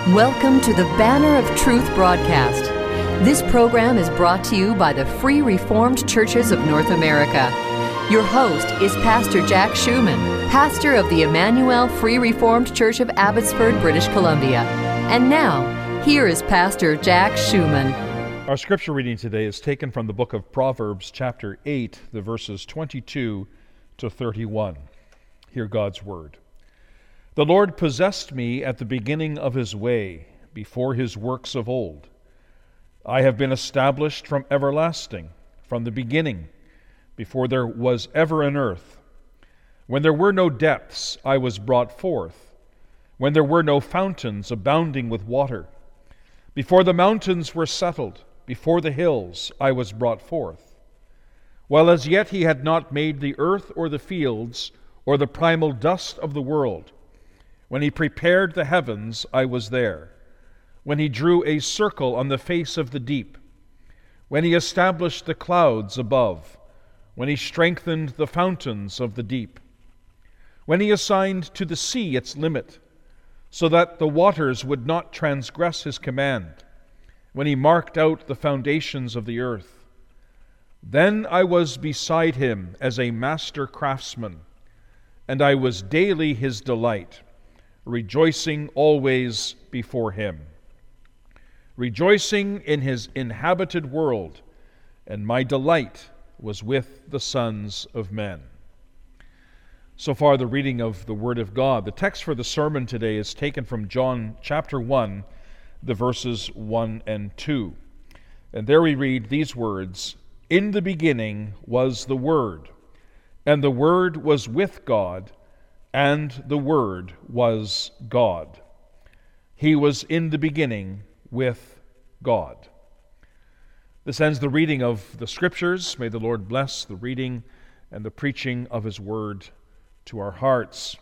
Welcome to the Banner of Truth broadcast. This program is brought to you by the Free Reformed Churches of North America. Your host is Pastor Jack Schumann, pastor of the Emmanuel Free Reformed Church of Abbotsford, British Columbia. And now, here is Pastor Jack Schumann. Our scripture reading today is taken from the book of Proverbs, chapter 8, the verses 22 to 31. Hear God's word. The Lord possessed me at the beginning of his way, before his works of old. I have been established from everlasting, from the beginning, before there was ever an earth. When there were no depths, I was brought forth, when there were no fountains abounding with water. Before the mountains were settled, before the hills, I was brought forth. While as yet he had not made the earth or the fields, or the primal dust of the world, when he prepared the heavens, I was there. When he drew a circle on the face of the deep. When he established the clouds above. When he strengthened the fountains of the deep. When he assigned to the sea its limit, so that the waters would not transgress his command. When he marked out the foundations of the earth. Then I was beside him as a master craftsman, and I was daily his delight, rejoicing always before him, rejoicing in his inhabited world, and my delight was with the sons of men. So far, the reading of the Word of God. The text for the sermon today is taken from John chapter 1, the verses 1 and 2. And there we read these words, "In the beginning was the Word, and the Word was with God, and the Word was God. He was in the beginning with God." This ends the reading of the Scriptures. May the Lord bless the reading and the preaching of His Word to our hearts.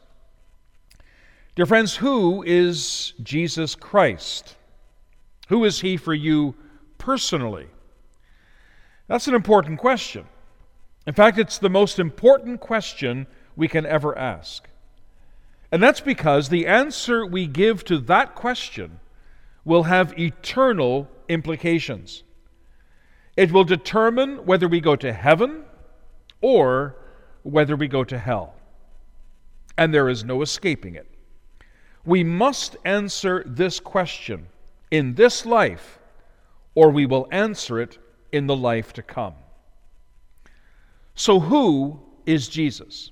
Dear friends, who is Jesus Christ? Who is He for you personally? That's an important question. In fact, it's the most important question we can ever ask. And that's because the answer we give to that question will have eternal implications. It will determine whether we go to heaven or whether we go to hell. And there is no escaping it. We must answer this question in this life, or we will answer it in the life to come. So who is Jesus?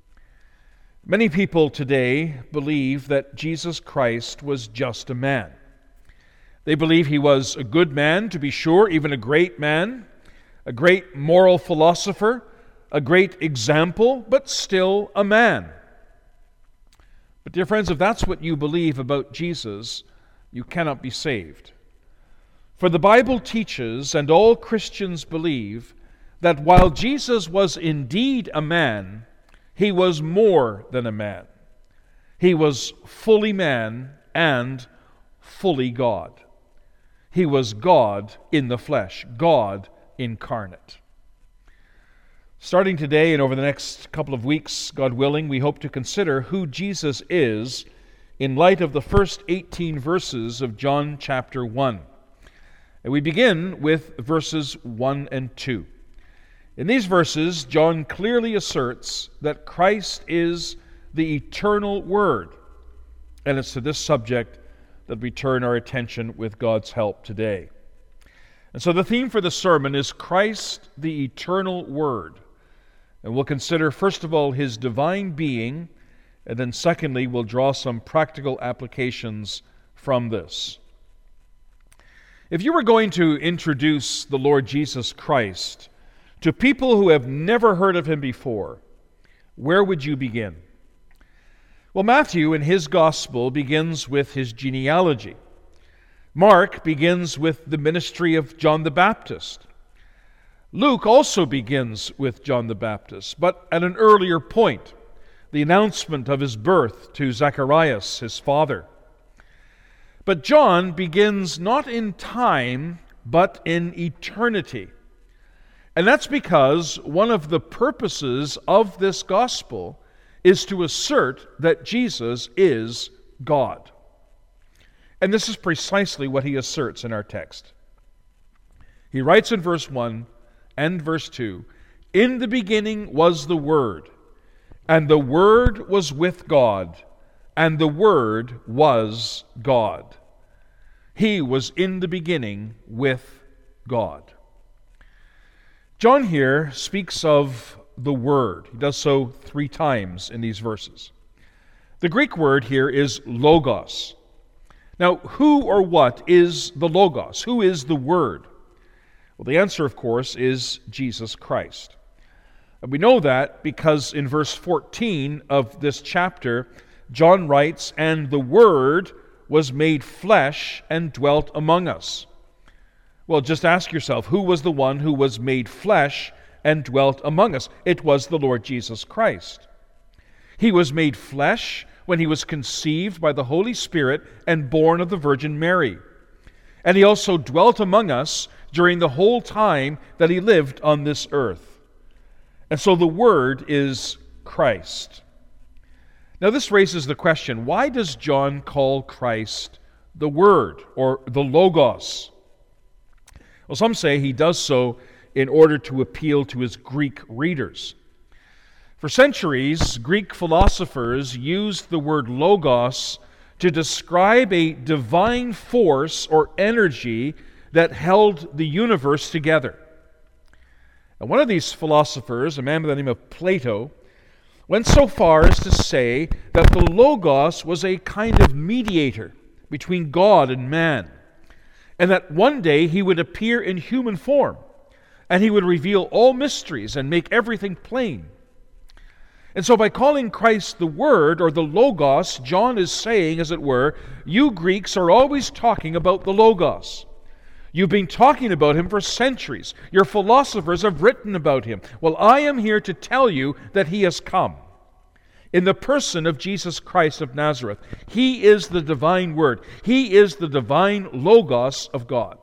Many people today believe that Jesus Christ was just a man. They believe he was a good man, to be sure, even a great man, a great moral philosopher, a great example, but still a man. But dear friends, if that's what you believe about Jesus, you cannot be saved. For the Bible teaches, and all Christians believe, that while Jesus was indeed a man, he was more than a man. He was fully man and fully God. He was God in the flesh, God incarnate. Starting today and over the next couple of weeks, God willing, we hope to consider who Jesus is in light of the first 18 verses of John chapter 1. And we begin with verses 1 and 2. In these verses, John clearly asserts that Christ is the eternal Word. And it's to this subject that we turn our attention with God's help today. And so the theme for the sermon is Christ, the eternal Word. And we'll consider, first of all, His divine being, and then secondly, we'll draw some practical applications from this. If you were going to introduce the Lord Jesus Christ to people who have never heard of Him before, where would you begin? Well, Matthew in his gospel begins with his genealogy. Mark begins with the ministry of John the Baptist. Luke also begins with John the Baptist, but at an earlier point, the announcement of his birth to Zacharias, his father. But John begins not in time, but in eternity. And that's because one of the purposes of this gospel is to assert that Jesus is God. And this is precisely what he asserts in our text. He writes in verse 1 and verse 2, "In the beginning was the Word, and the Word was with God, and the Word was God. He was in the beginning with God." John here speaks of the Word. He does so 3 times in these verses. The Greek word here is logos. Now, who or what is the logos? Who is the Word? Well, the answer, of course, is Jesus Christ. And we know that because in verse 14 of this chapter, John writes, "And the Word was made flesh and dwelt among us." Well, just ask yourself, who was the one who was made flesh and dwelt among us? It was the Lord Jesus Christ. He was made flesh when he was conceived by the Holy Spirit and born of the Virgin Mary. And he also dwelt among us during the whole time that he lived on this earth. And so the Word is Christ. Now this raises the question, why does John call Christ the Word or the Logos? Well, some say he does so in order to appeal to his Greek readers. For centuries, Greek philosophers used the word logos to describe a divine force or energy that held the universe together. And one of these philosophers, a man by the name of Plato, went so far as to say that the logos was a kind of mediator between God and man, and that one day he would appear in human form, and he would reveal all mysteries and make everything plain. And so by calling Christ the Word, or the Logos, John is saying, as it were, you Greeks are always talking about the Logos. You've been talking about him for centuries. Your philosophers have written about him. Well, I am here to tell you that he has come in the person of Jesus Christ of Nazareth. He is the divine Word. He is the divine Logos of God.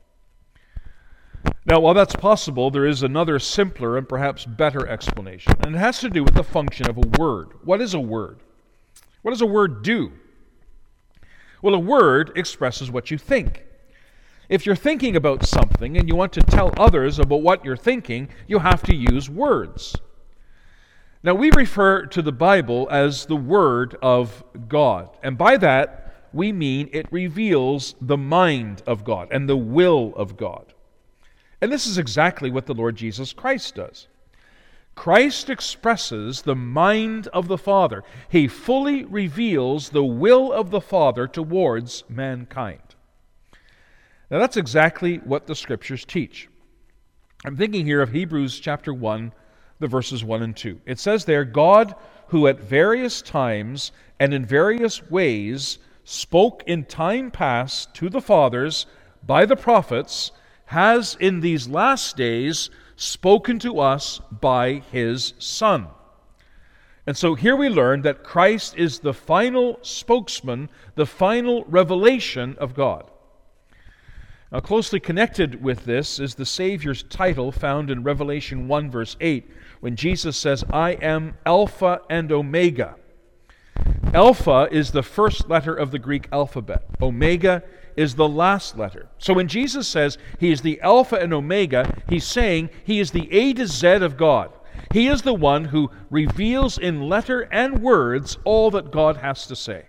Now, while that's possible, there is another simpler and perhaps better explanation, and it has to do with the function of a word. What is a word? What does a word do? Well, a word expresses what you think. If you're thinking about something and you want to tell others about what you're thinking, you have to use words. Now, we refer to the Bible as the Word of God, and by that we mean it reveals the mind of God and the will of God. And this is exactly what the Lord Jesus Christ does. Christ expresses the mind of the Father. He fully reveals the will of the Father towards mankind. Now that's exactly what the Scriptures teach. I'm thinking here of Hebrews chapter 1, the verses 1 and 2. It says there, God, who at various times and in various ways spoke in time past to the fathers by the prophets, has in these last days spoken to us by his Son. And so here we learn that Christ is the final spokesman, the final revelation of God. Now, closely connected with this is the Savior's title found in Revelation 1, verse 8, when Jesus says, I am Alpha and Omega. Alpha is the first letter of the Greek alphabet. Omega is the last letter. So when Jesus says he is the Alpha and Omega, he's saying he is the A to Z of God. He is the one who reveals in letter and words all that God has to say.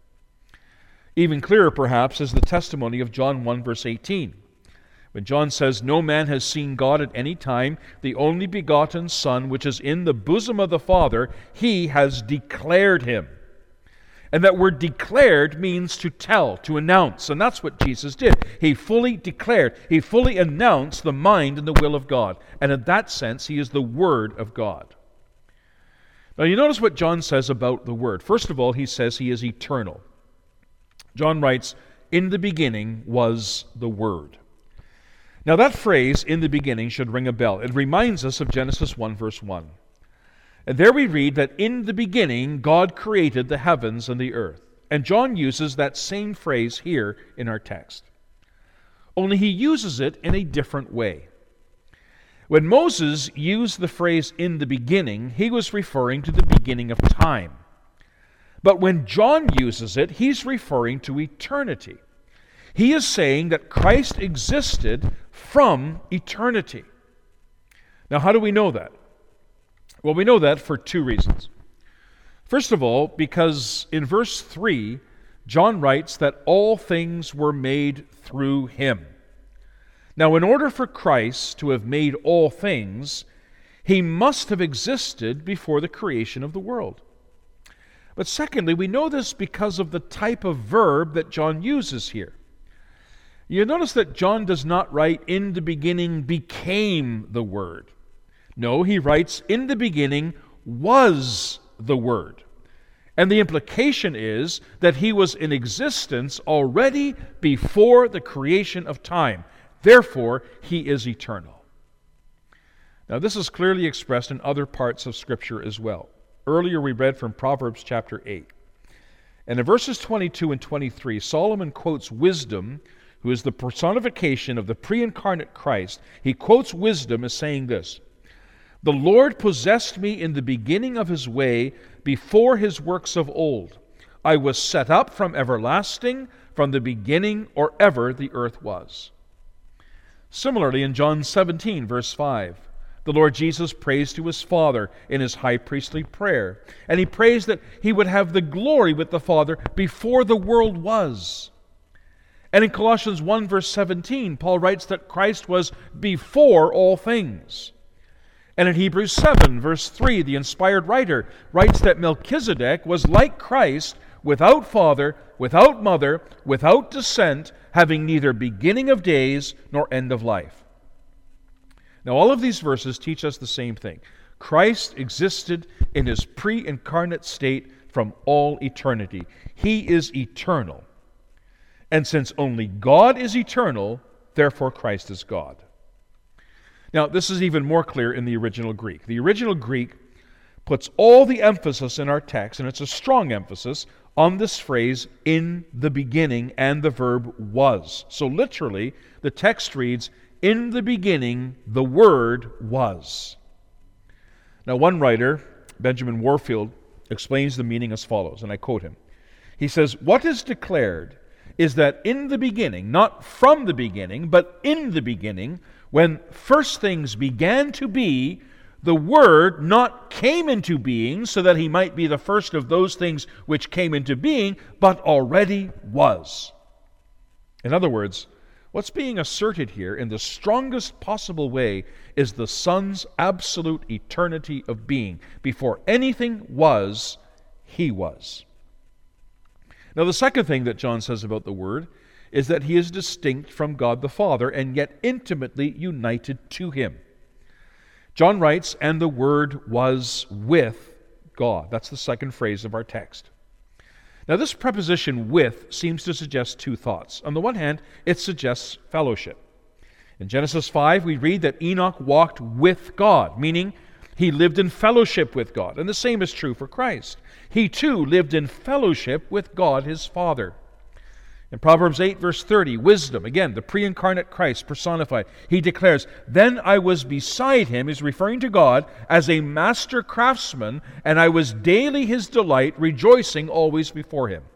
Even clearer, perhaps, is the testimony of John 1, verse 18. When John says, no man has seen God at any time, the only begotten Son, which is in the bosom of the Father, he has declared him. And that word declared means to tell, to announce. And that's what Jesus did. He fully declared, he fully announced the mind and the will of God. And in that sense, he is the Word of God. Now you notice what John says about the Word. First of all, he says he is eternal. John writes, in the beginning was the Word. Now that phrase, in the beginning, should ring a bell. It reminds us of Genesis 1, verse 1. And there we read that in the beginning, God created the heavens and the earth. And John uses that same phrase here in our text. Only he uses it in a different way. When Moses used the phrase in the beginning, he was referring to the beginning of time. But when John uses it, he's referring to eternity. He is saying that Christ existed from eternity. Now, how do we know that? Well, we know that for two reasons. First of all, because in verse 3, John writes that all things were made through him. Now, in order for Christ to have made all things, he must have existed before the creation of the world. But secondly, we know this because of the type of verb that John uses here. You notice that John does not write, "In the beginning became the Word." No, he writes, "In the beginning was the Word." And the implication is that he was in existence already before the creation of time. Therefore, he is eternal. Now, this is clearly expressed in other parts of Scripture as well. Earlier we read from Proverbs chapter 8. And in verses 22 and 23, Solomon quotes wisdom, who is the personification of the pre-incarnate Christ. He quotes wisdom as saying this: "The Lord possessed me in the beginning of his way, before his works of old. I was set up from everlasting, from the beginning or ever the earth was." Similarly, in John 17, verse 5, the Lord Jesus prays to his Father in his high priestly prayer. And he prays that he would have the glory with the Father before the world was. And in Colossians 1, verse 17, Paul writes that Christ was before all things. And in Hebrews 7, verse 3, the inspired writer writes that Melchizedek was like Christ, without father, without mother, without descent, having neither beginning of days nor end of life. Now, all of these verses teach us the same thing. Christ existed in his pre-incarnate state from all eternity. He is eternal. And since only God is eternal, therefore Christ is God. Now, this is even more clear in the original Greek. The original Greek puts all the emphasis in our text, and it's a strong emphasis, on this phrase, "in the beginning," and the verb "was." So literally, the text reads, "In the beginning, the Word was." Now, one writer, Benjamin Warfield, explains the meaning as follows, and I quote him. He says, "What is declared is that in the beginning, not from the beginning, but in the beginning, when first things began to be, the Word not came into being so that he might be the first of those things which came into being, but already was." In other words, what's being asserted here in the strongest possible way is the Son's absolute eternity of being. Before anything was, he was. Now, the second thing that John says about the Word is that he is distinct from God the Father and yet intimately united to him. John writes, "And the Word was with God." That's the second phrase of our text. Now, this preposition "with" seems to suggest two thoughts. On the one hand, it suggests fellowship. In Genesis 5, we read that Enoch walked with God, meaning he lived in fellowship with God. And the same is true for Christ. He too lived in fellowship with God his Father. In Proverbs 8, verse 30, wisdom, again, the pre-incarnate Christ personified, he declares, "Then I was beside him," he's referring to God, "as a master craftsman, and I was daily his delight, rejoicing always before him."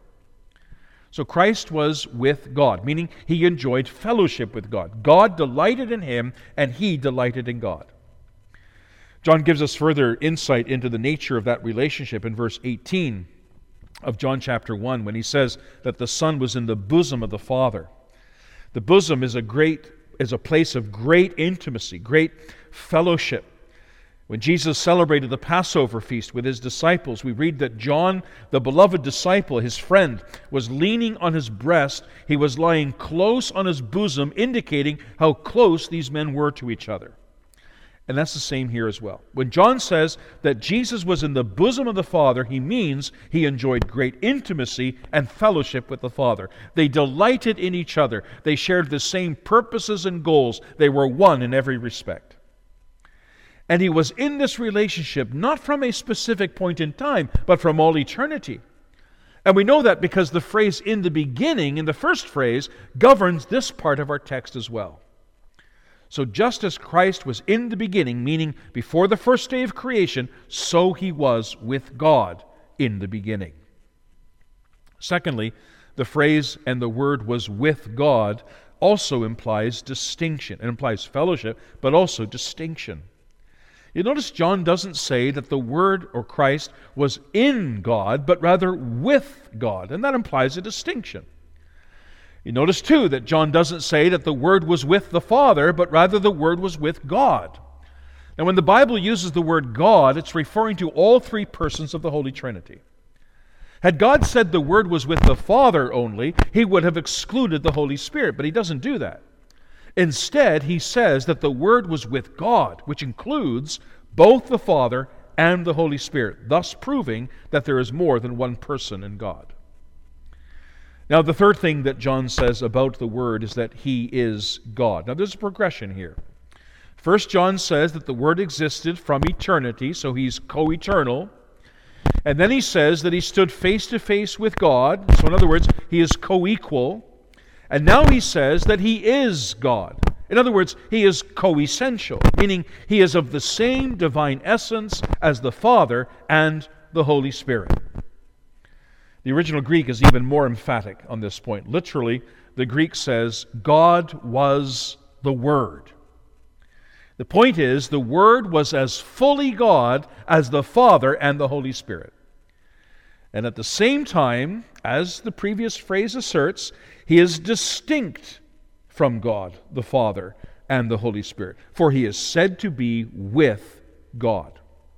So Christ was with God, meaning he enjoyed fellowship with God. God delighted in him, and he delighted in God. John gives us further insight into the nature of that relationship in verse 18 of John chapter 1, when he says that the Son was in the bosom of the Father. The bosom is a place of great intimacy, great fellowship. When Jesus celebrated the Passover feast with his disciples, we read that John, the beloved disciple, his friend, was leaning on his breast. He was lying close on his bosom, indicating how close these men were to each other. And that's the same here as well. When John says that Jesus was in the bosom of the Father, he means he enjoyed great intimacy and fellowship with the Father. They delighted in each other. They shared the same purposes and goals. They were one in every respect. And he was in this relationship not from a specific point in time, but from all eternity. And we know that because the phrase "in the beginning," in the first phrase, governs this part of our text as well. So just as Christ was in the beginning, meaning before the first day of creation, so he was with God in the beginning. Secondly, the phrase, "and the Word was with God," also implies distinction. It implies fellowship, but also distinction. You notice John doesn't say that the Word or Christ was in God, but rather with God, and that implies a distinction. You notice too that John doesn't say that the Word was with the Father, but rather the Word was with God. Now, when the Bible uses the word God, it's referring to all three persons of the Holy Trinity. Had God said the Word was with the Father only, he would have excluded the Holy Spirit, but he doesn't do that. Instead, he says that the Word was with God, which includes both the Father and the Holy Spirit, thus proving that there is more than one person in God. Now, the third thing that John says about the Word is that he is God. Now, there's a progression here. First, John says that the Word existed from eternity, so he's co-eternal. And then he says that he stood face to face with God. So in other words, he is co-equal. And now he says that he is God. In other words, he is co-essential, meaning he is of the same divine essence as the Father and the Holy Spirit. The original Greek is even more emphatic on this point. Literally, the Greek says, God was the Word. The point is, the Word was as fully God as the Father and the Holy Spirit. And at the same time, as the previous phrase asserts, he is distinct from God, the Father, and the Holy Spirit, for he is said to be with God.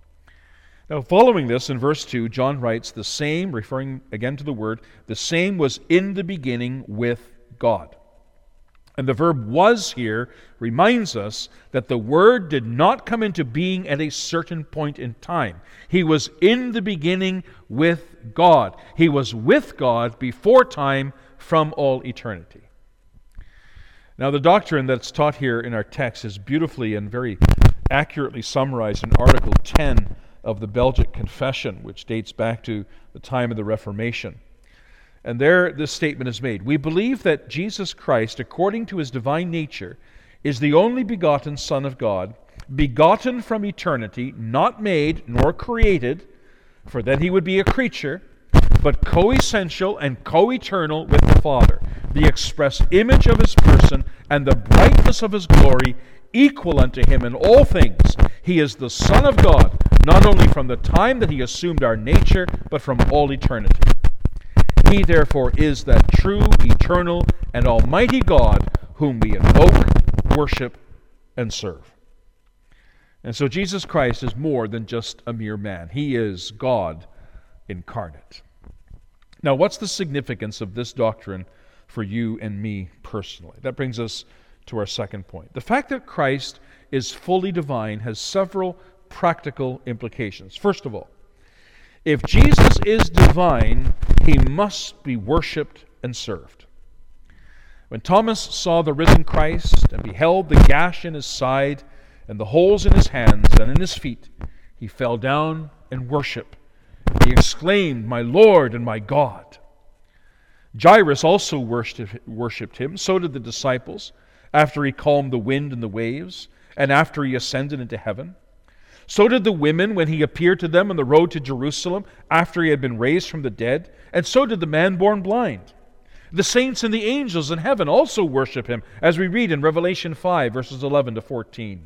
Now, following this, in verse 2, John writes, the same, referring again to the Word, the same was in the beginning with God. And the verb was here reminds us that the Word did not come into being at a certain point in time. He was in the beginning with God. He was with God before time, from all eternity. Now, the doctrine that's taught here in our text is beautifully and very accurately summarized in Article 10 of the Belgic Confession, which dates back to the time of the Reformation. And there this statement is made: we believe that Jesus Christ, according to his divine nature, is the only begotten Son of God, begotten from eternity, not made nor created, for then he would be a creature, but co-essential and co-eternal with the Father, the express image of his person and the brightness of his glory, equal unto him in all things. He is the Son of God, not only from the time that he assumed our nature, but from all eternity. He therefore is that true, eternal, and almighty God whom we invoke, worship, and serve. And so Jesus Christ is more than just a mere man. He is God incarnate. Now, what's the significance of this doctrine for you and me personally? That brings us to our second point. The fact that Christ is fully divine has several practical implications. First of all, if Jesus is divine, he must be worshipped and served. When Thomas saw the risen Christ and beheld the gash in his side and the holes in his hands and in his feet, he fell down and worshiped. He exclaimed, "My Lord and my God." Jairus also worshipped him. So did the disciples, after he calmed the wind and the waves, and after he ascended into heaven. So did the women when he appeared to them on the road to Jerusalem after he had been raised from the dead. And so did the man born blind. The saints and the angels in heaven also worship him, as we read in Revelation 5, verses 11 to 14.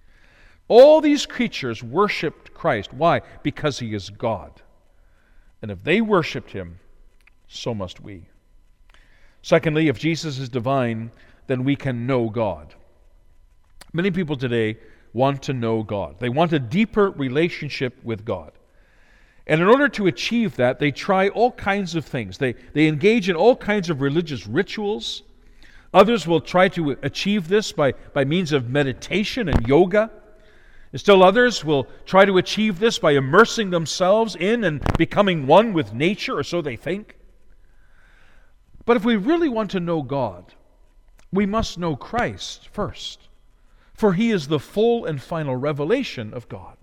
All these creatures worshipped Christ. Why? Because he is God. And if they worshipped him, so must we. Secondly, if Jesus is divine, then we can know God. Many people today want to know God. They want a deeper relationship with God. And in order to achieve that, they try all kinds of things. They engage in all kinds of religious rituals. Others will try to achieve this by means of meditation and yoga. And still others will try to achieve this by immersing themselves in and becoming one with nature, or so they think. But if we really want to know God, we must know Christ first. For he is the full and final revelation of God.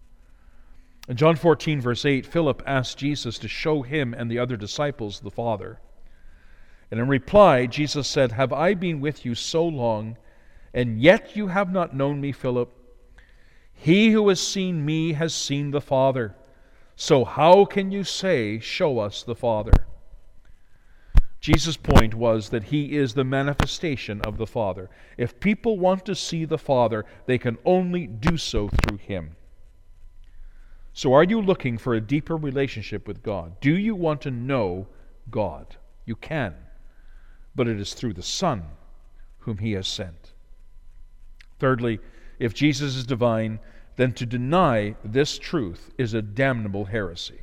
In John 14, verse 8, Philip asked Jesus to show him and the other disciples the Father. And in reply, Jesus said, "Have I been with you so long, and yet you have not known me, Philip? He who has seen me has seen the Father. So how can you say, 'Show us the Father'?" Jesus' point was that he is the manifestation of the Father. If people want to see the Father, they can only do so through him. So are you looking for a deeper relationship with God? Do you want to know God? You can, but it is through the Son whom he has sent. Thirdly, if Jesus is divine, then to deny this truth is a damnable heresy.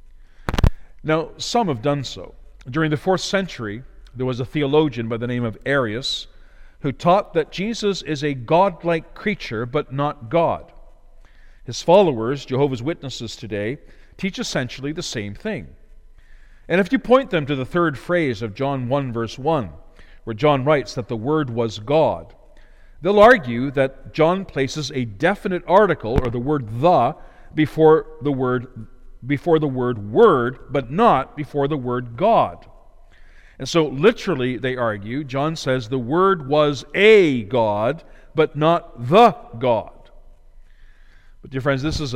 Now, some have done so. During the 4th century, there was a theologian by the name of Arius who taught that Jesus is a godlike creature, but not God. His followers, Jehovah's Witnesses today, teach essentially the same thing. And if you point them to the 3rd phrase of John 1, verse 1, where John writes that the Word was God, they'll argue that John places a definite article, or the word "the," before the word "word," but not before the word "God." And so, literally, they argue, John says the Word was a God, but not the God. But, dear friends, this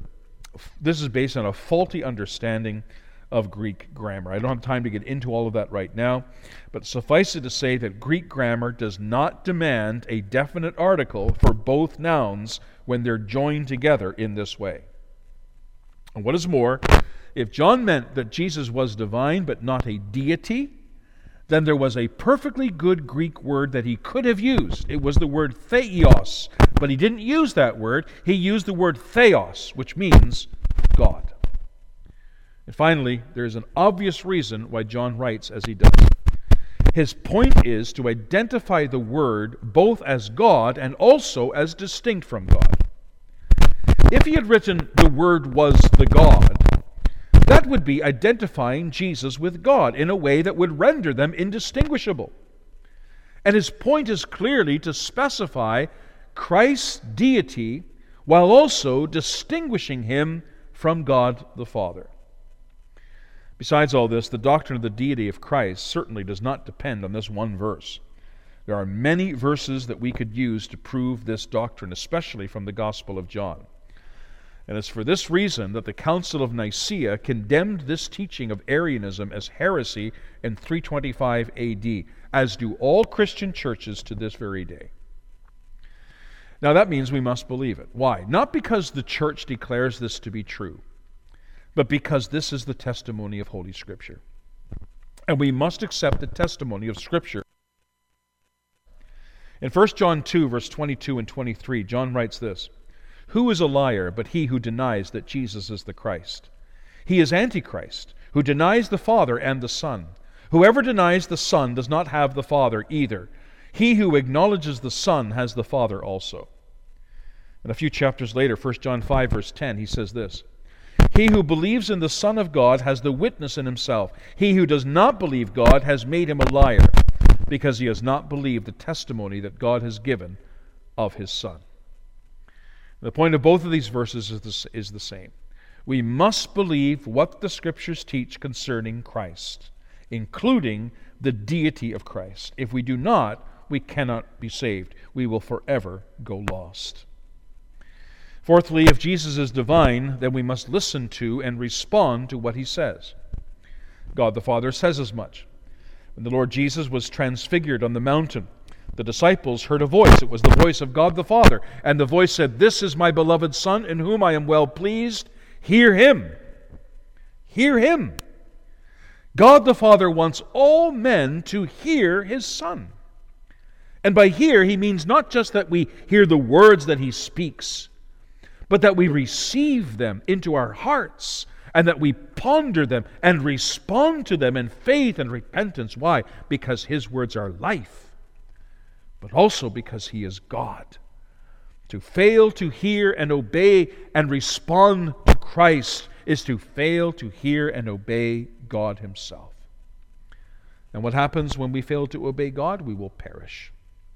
is based on a faulty understanding of Greek grammar. I don't have time to get into all of that right now, but suffice it to say that Greek grammar does not demand a definite article for both nouns when they're joined together in this way. And what is more, if John meant that Jesus was divine but not a deity, then there was a perfectly good Greek word that he could have used. It was the word theos, but he didn't use that word. He used the word theos, which means God. And finally, there is an obvious reason why John writes as he does. His point is to identify the Word both as God and also as distinct from God. If he had written the Word was the God, that would be identifying Jesus with God in a way that would render them indistinguishable. And his point is clearly to specify Christ's deity while also distinguishing him from God the Father. Besides all this, the doctrine of the deity of Christ certainly does not depend on this one verse. There are many verses that we could use to prove this doctrine, especially from the Gospel of John. And it's for this reason that the Council of Nicaea condemned this teaching of Arianism as heresy in 325 AD, as do all Christian churches to this very day. Now that means we must believe it. Why? Not because the church declares this to be true, but because this is the testimony of Holy Scripture. And we must accept the testimony of Scripture. In 1 John 2, verse 22 and 23, John writes this: "Who is a liar but he who denies that Jesus is the Christ? He is Antichrist, who denies the Father and the Son. Whoever denies the Son does not have the Father either. He who acknowledges the Son has the Father also." And a few chapters later, 1 John 5, verse 10, he says this: "He who believes in the Son of God has the witness in himself. He who does not believe God has made him a liar, because he has not believed the testimony that God has given of his Son." The point of both of these verses is the same. We must believe what the Scriptures teach concerning Christ, including the deity of Christ. If we do not, we cannot be saved. We will forever go lost. Fourthly, if Jesus is divine, then we must listen to and respond to what he says. God the Father says as much. When the Lord Jesus was transfigured on the mountain, the disciples heard a voice. It was the voice of God the Father. And the voice said, "This is my beloved Son, in whom I am well pleased. Hear him." Hear him. God the Father wants all men to hear his Son. And by hear, he means not just that we hear the words that he speaks, but that we receive them into our hearts and that we ponder them and respond to them in faith and repentance. Why? Because his words are life, but also because he is God. To fail to hear and obey and respond to Christ is to fail to hear and obey God himself. And what happens when we fail to obey God? We will perish.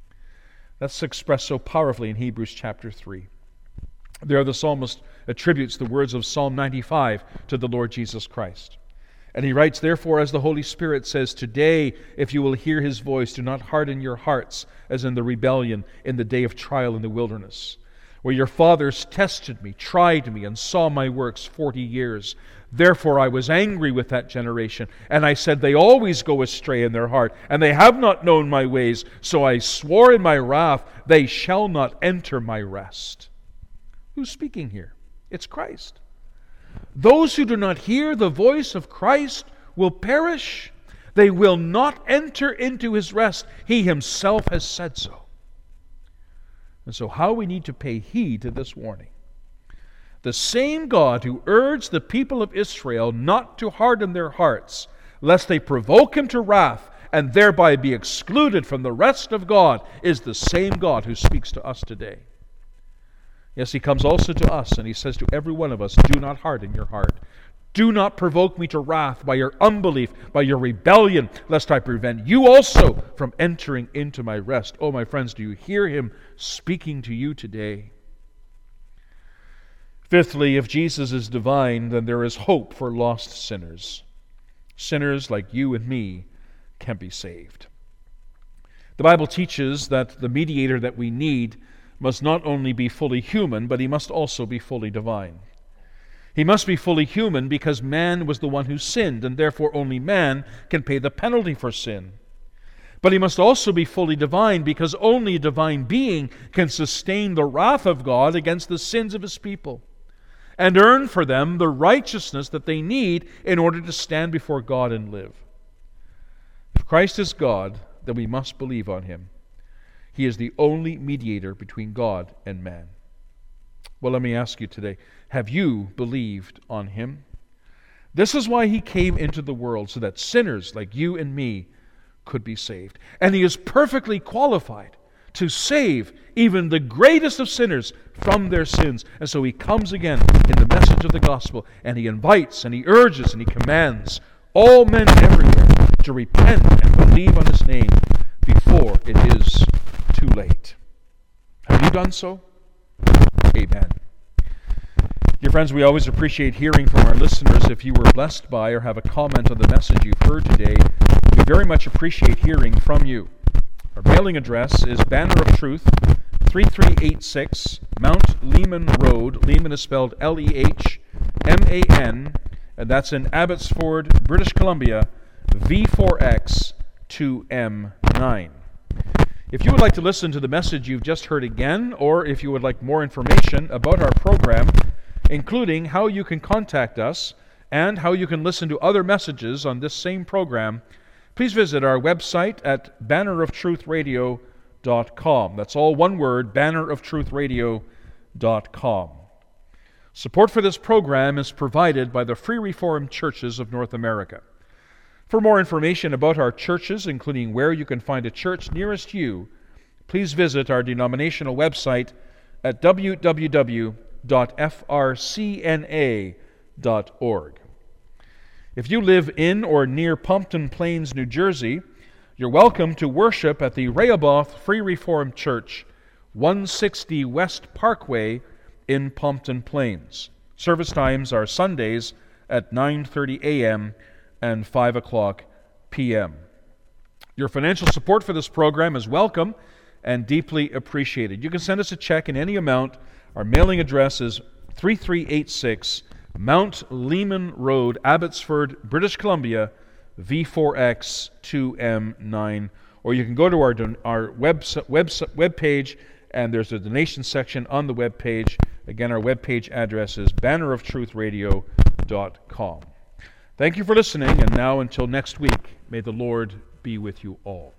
That's expressed so powerfully in Hebrews chapter 3. There the psalmist attributes the words of Psalm 95 to the Lord Jesus Christ. And he writes, "Therefore, as the Holy Spirit says, today, if you will hear his voice, do not harden your hearts as in the rebellion in the day of trial in the wilderness, where your fathers tested me, tried me, and saw my works 40 years. Therefore I was angry with that generation, and I said, they always go astray in their heart, and they have not known my ways. So I swore in my wrath, they shall not enter my rest. Who's speaking here? It's Christ. Those who do not hear the voice of Christ will perish. They will not enter into his rest. He himself has said so. And so how we need to pay heed to this warning. The same God who urged the people of Israel not to harden their hearts, lest they provoke him to wrath and thereby be excluded from the rest of God, is the same God who speaks to us today. Yes, he comes also to us, and he says to every one of us, do not harden your heart. Do not provoke me to wrath by your unbelief, by your rebellion, lest I prevent you also from entering into my rest. Oh, my friends, do you hear him speaking to you today? Fifthly, if Jesus is divine, then there is hope for lost sinners. Sinners like you and me can be saved. The Bible teaches that the mediator that we need must not only be fully human, but he must also be fully divine. He must be fully human because man was the one who sinned, and therefore only man can pay the penalty for sin. But he must also be fully divine because only a divine being can sustain the wrath of God against the sins of his people and earn for them the righteousness that they need in order to stand before God and live. If Christ is God, then we must believe on him. He is the only mediator between God and man. Well, let me ask you today, have you believed on him? This is why he came into the world, so that sinners like you and me could be saved. And he is perfectly qualified to save even the greatest of sinners from their sins. And so he comes again in the message of the gospel, and he invites, and he urges, and he commands all men everywhere to repent and believe on his name before it is too late. Have you done so? Amen. Dear friends, we always appreciate hearing from our listeners. If you were blessed by or have a comment on the message you've heard today, we very much appreciate hearing from you. Our mailing address is Banner of Truth, 3386 Mount Lehman Road. Lehman is spelled Lehman, and that's in Abbotsford, British Columbia, V4X 2M9. If you would like to listen to the message you've just heard again, or if you would like more information about our program, including how you can contact us and how you can listen to other messages on this same program, please visit our website at banneroftruthradio.com. That's all one word, banneroftruthradio.com. Support for this program is provided by the Free Reformed Churches of North America. For more information about our churches, including where you can find a church nearest you, please visit our denominational website at www.frcna.org. If you live in or near Pompton Plains, New Jersey, you're welcome to worship at the Rehoboth Free Reformed Church, 160 West Parkway in Pompton Plains. Service times are Sundays at 9:30 a.m. and 5 o'clock p.m. Your financial support for this program is welcome and deeply appreciated. You can send us a check in any amount. Our mailing address is 3386 Mount Lehman Road, Abbotsford, British Columbia, V4X 2M9. Or you can go to our web page, and there's a donation section on the web page. Again, our web page address is banneroftruthradio.com. Thank you for listening, and now until next week, may the Lord be with you all.